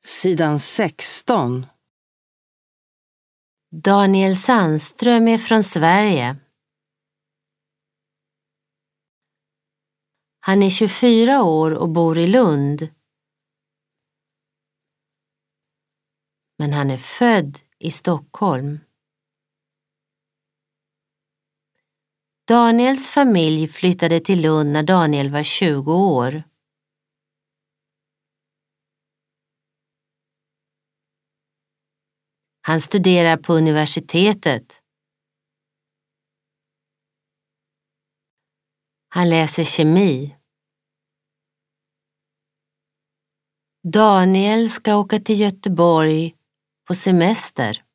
Sidan 16. Daniel Sandström är från Sverige. Han är 24 år och bor i Lund. Men han är född i Stockholm. Daniels familj flyttade till Lund när Daniel var 20 år. Han studerar på universitetet. Han läser kemi. Daniel ska åka till Göteborg på semester.